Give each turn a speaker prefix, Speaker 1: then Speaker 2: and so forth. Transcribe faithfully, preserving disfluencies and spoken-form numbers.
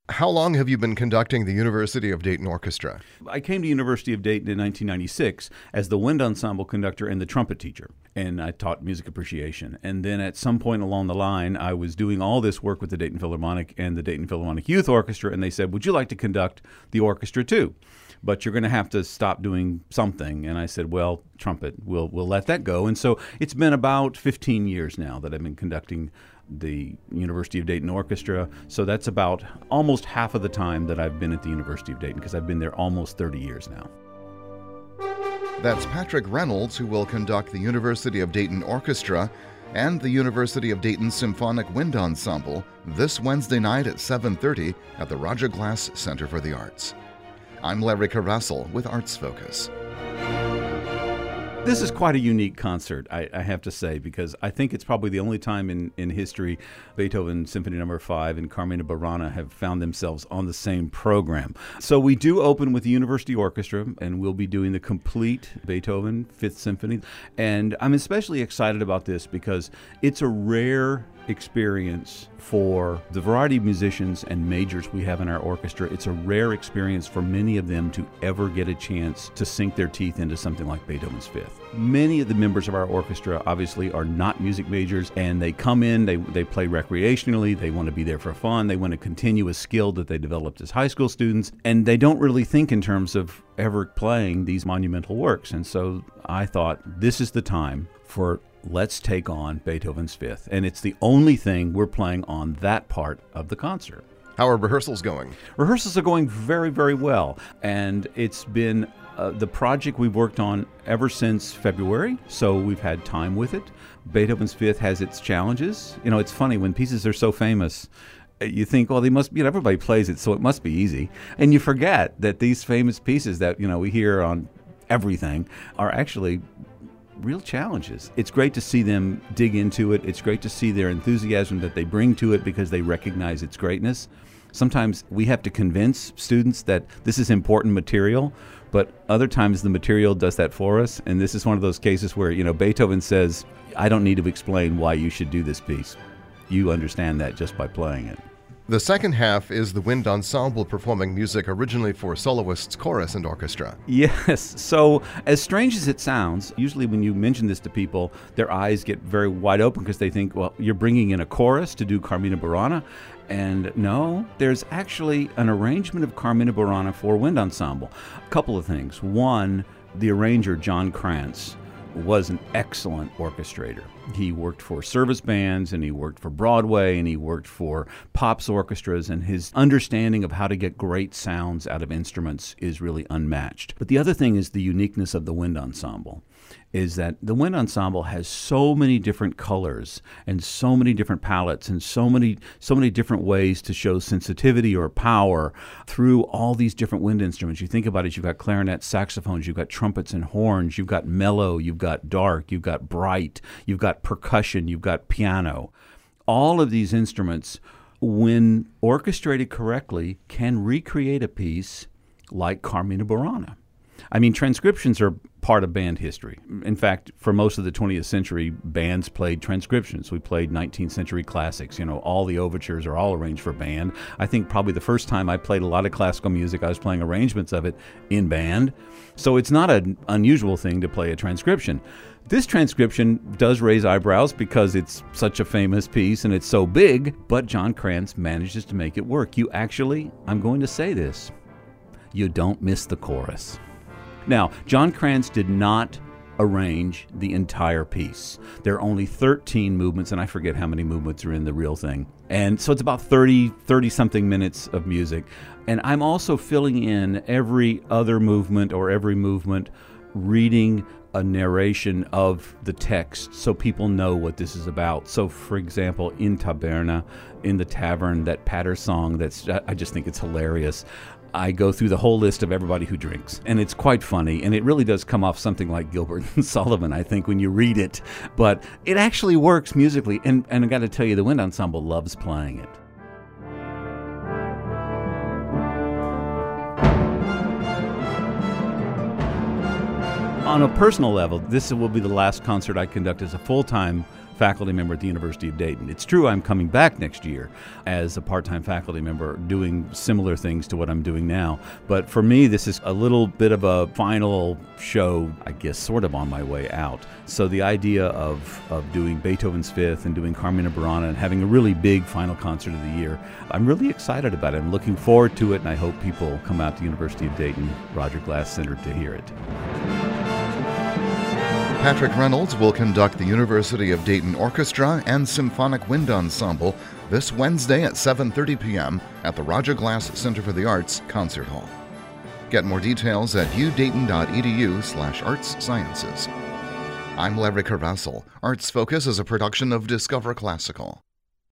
Speaker 1: How long have you been conducting the University of Dayton Orchestra?
Speaker 2: I came to University of Dayton in nineteen ninety-six as the wind ensemble conductor and the trumpet teacher, and I taught music appreciation. And then at some point along the line, I was doing all this work with the Dayton Philharmonic and the Dayton Philharmonic Youth Orchestra, and they said, would you like to conduct the orchestra too? But you're going to have to stop doing something. And I said, well, trumpet, we'll, we'll let that go. And so it's been about fifteen years now that I've been conducting the University of Dayton Orchestra. So that's about almost half of the time that I've been at the University of Dayton, because I've been there almost thirty years now.
Speaker 1: That's Patrick Reynolds, who will conduct the University of Dayton Orchestra and the University of Dayton Symphonic Wind Ensemble this Wednesday night at seven thirty at the Roger Glass Center for the Arts. I'm Larry Carrassel with Arts Focus.
Speaker 2: This is quite a unique concert, I, I have to say, because I think it's probably the only time in, in history Beethoven Symphony Number five and Carmina Burana have found themselves on the same program. So we do open with the University Orchestra, and we'll be doing the complete Beethoven Fifth Symphony. And I'm especially excited about this because it's a rare experience for the variety of musicians and majors we have in our orchestra. It's a rare experience for many of them to ever get a chance to sink their teeth into something like Beethoven's Fifth. Many of the members of our orchestra obviously are not music majors, and they come in, they, they play recreationally, they want to be there for fun, they want to continue a skill that they developed as high school students, and they don't really think in terms of ever playing these monumental works. And so I thought, this is the time for let's take on Beethoven's Fifth. And it's the only thing we're playing on that part of the concert.
Speaker 1: How are rehearsals going?
Speaker 2: Rehearsals are going very, very well. And it's been uh, the project we've worked on ever since February, so we've had time with it. Beethoven's Fifth has its challenges. You know, it's funny, when pieces are so famous, you think, well, they must be, you know, everybody plays it, so it must be easy. And you forget that these famous pieces that, you know, we hear on everything are actually real challenges. It's great to see them dig into it. It's great to see their enthusiasm that they bring to it because they recognize its greatness. Sometimes we have to convince students that this is important material, but other times the material does that for us. And this is one of those cases where, you know, Beethoven says, I don't need to explain why you should do this piece. You understand that just by playing it.
Speaker 1: The second half is the wind ensemble performing music originally for soloists, chorus, and orchestra.
Speaker 2: Yes. So as strange as it sounds, usually when you mention this to people, their eyes get very wide open because they think, well, you're bringing in a chorus to do Carmina Burana. And no, there's actually an arrangement of Carmina Burana for wind ensemble. A couple of things. One, the arranger, John Krantz, was an excellent orchestrator. He worked for service bands, and he worked for Broadway, and he worked for pops orchestras, and his understanding of how to get great sounds out of instruments is really unmatched. But the other thing is the uniqueness of the wind ensemble, is that the wind ensemble has so many different colors and so many different palettes and so many so many different ways to show sensitivity or power through all these different wind instruments. You think about it, you've got clarinets, saxophones, you've got trumpets and horns, you've got mellow, you've got dark, you've got bright, you've got percussion, you've got piano. All of these instruments, when orchestrated correctly, can recreate a piece like Carmina Burana. I mean, transcriptions are part of band history. In fact, for most of the twentieth century, bands played transcriptions. We played nineteenth century classics. You know, all the overtures are all arranged for band. I think probably the first time I played a lot of classical music, I was playing arrangements of it in band. So it's not an unusual thing to play a transcription. This transcription does raise eyebrows because it's such a famous piece and it's so big, but John Krantz manages to make it work. You actually, I'm going to say this, you don't miss the chorus. Now, John Krantz did not arrange the entire piece. There are only thirteen movements, and I forget how many movements are in the real thing. And so it's about thirty, thirty-something minutes of music. And I'm also filling in every other movement or every movement, reading a narration of the text so people know what this is about. So, for example, in Taberna, in the tavern, that patter song, that's I just think it's hilarious. I go through the whole list of everybody who drinks, and it's quite funny, and it really does come off something like Gilbert and Sullivan, I think, when you read it, but it actually works musically, and, and I got to tell you, the wind ensemble loves playing it. On a personal level, this will be the last concert I conduct as a full-time faculty member at the University of Dayton. It's true I'm coming back next year as a part-time faculty member doing similar things to what I'm doing now. But for me, this is a little bit of a final show, I guess, sort of on my way out. So the idea of, of doing Beethoven's Fifth and doing Carmina Burana and having a really big final concert of the year, I'm really excited about it. I'm looking forward to it, and I hope people come out to the University of Dayton Roger Glass Center to hear it.
Speaker 1: Patrick Reynolds will conduct the University of Dayton Orchestra and Symphonic Wind Ensemble this Wednesday at seven thirty p.m. at the Roger Glass Center for the Arts Concert Hall. Get more details at u dayton dot e d u slash arts sciences. I'm Larry Carvassel. Arts Focus is a production of Discover Classical.